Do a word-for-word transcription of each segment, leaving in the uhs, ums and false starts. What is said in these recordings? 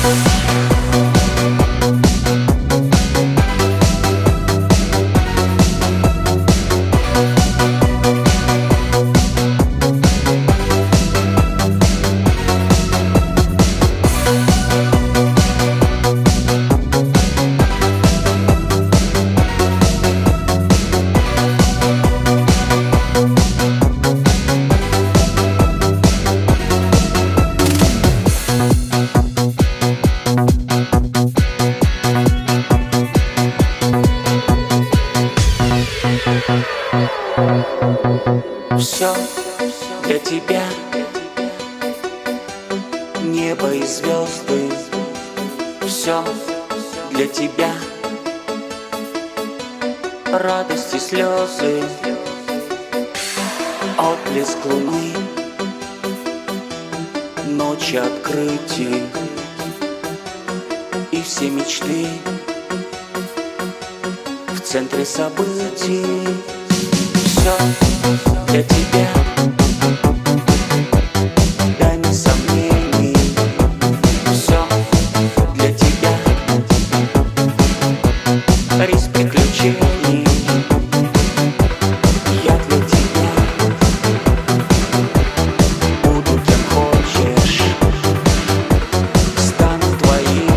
Все для тебя, небо и звезды. Все для тебя, радость и слезы, отблеск луны, ночи открытий и все мечты в центре событий. Все для тебя, тайны сомнений. Все для тебя, риск приключений. Я для тебя буду кем хочешь, стану твоим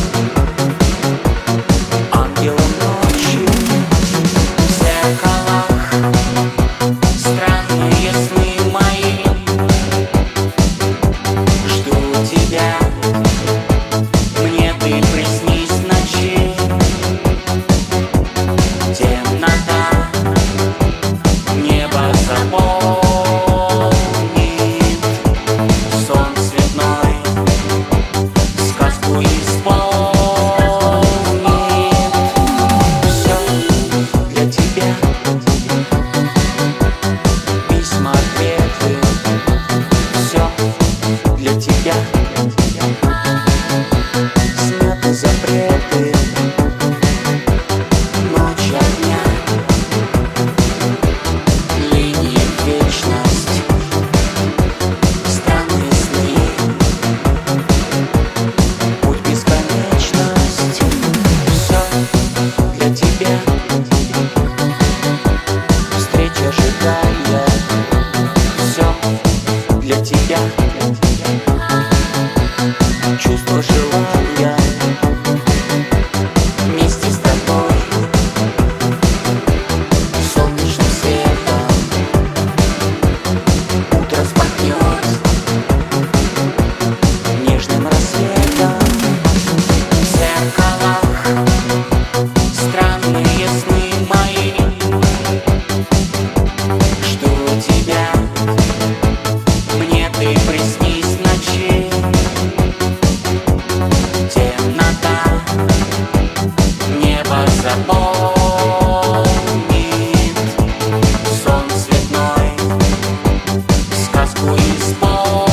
ангелом ночи. В зеркалах странные сны мои, жду тебя, мне ты приснись в ночи. Темнота небо заполнит, сон цветной сказку исполнит. Все для тебя, письма, ответы. Все для тебя, сняты запреты. Ночь огня, линии в вечность, странные сны, путь в бесконечность. Все для тебя, встреча ожидания. Все для тебя, чувство желания вместе с тобой, солнечным светом утро вспахнет нежным рассветом. В зеркалах странные сны мои, жду тебя, мне ты приснись в ночи. Темнота небо заполнит, сон цветной сказку исполнит.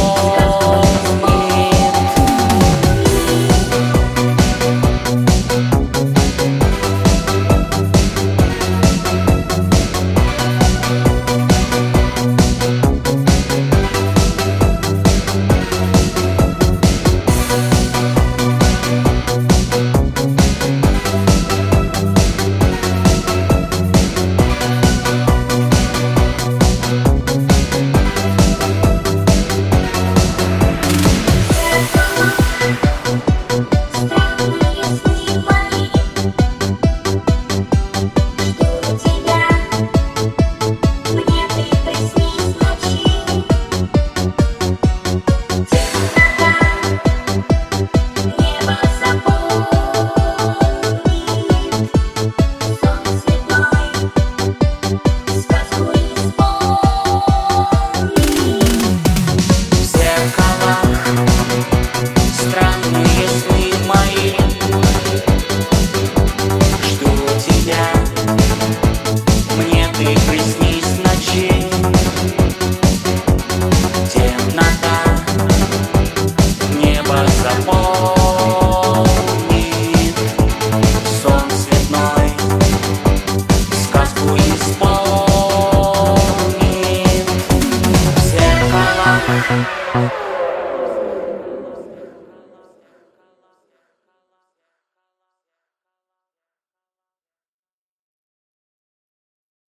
Исполнит в зеркалах